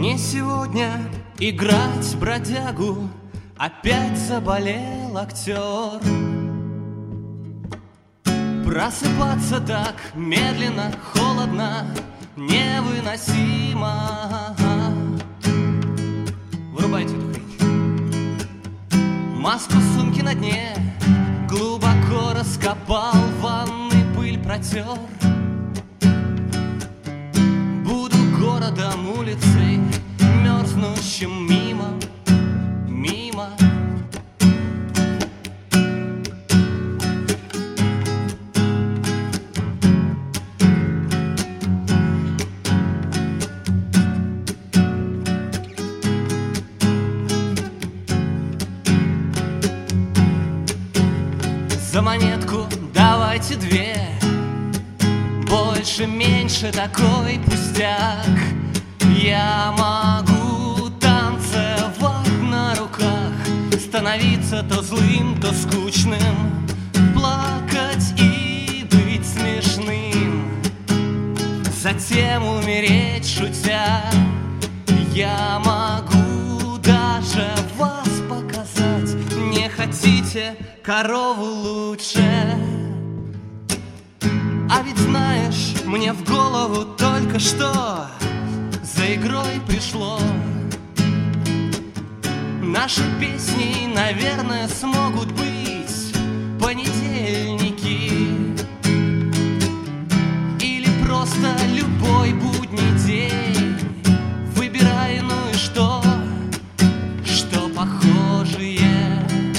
Мне сегодня играть бродягу, опять заболел актер. Просыпаться так медленно, холодно, невыносимо. Вырубайте эту хрень. Маску сумки на дне глубоко раскопал, в ванной пыль протер. Буду городом, улицей, мерзнущим мимо, мимо. За монетку давайте две, больше-меньше такой пустяк. Я могу танцевать на руках, становиться то злым, то скучным, плакать и быть смешным, затем умереть шутя. Я могу даже вас показать. Не хотите корову лучше? А ведь знаешь, мне в голову только что за игрой пришло. Наши песни, наверное, смогут быть понедельники или просто любой будний день. Выбирай, ну и что похожие.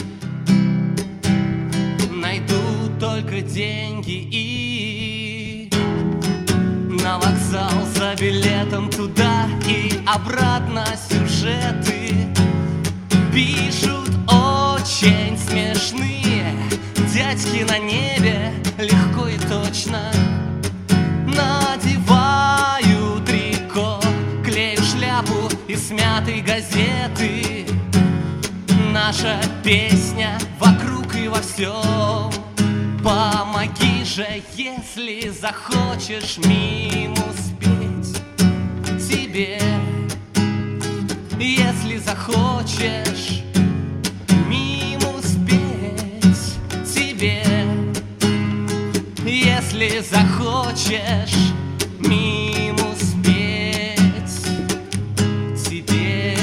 Найду только деньги и на вокзал за билетом туда и обратно сюжеты пишут очень смешные дядьки на небе, легко и точно. Надеваю трико, клею шляпу из смятой газеты. Наша песня вокруг и во всем. Помоги же, если захочешь минус петь тебе. Если захочешь минус петь тебе. Если захочешь минус петь тебе.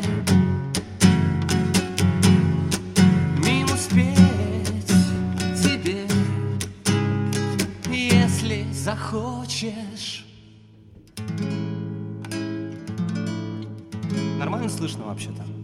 Минус петь тебе. Если захочешь. Нормально слышно вообще-то?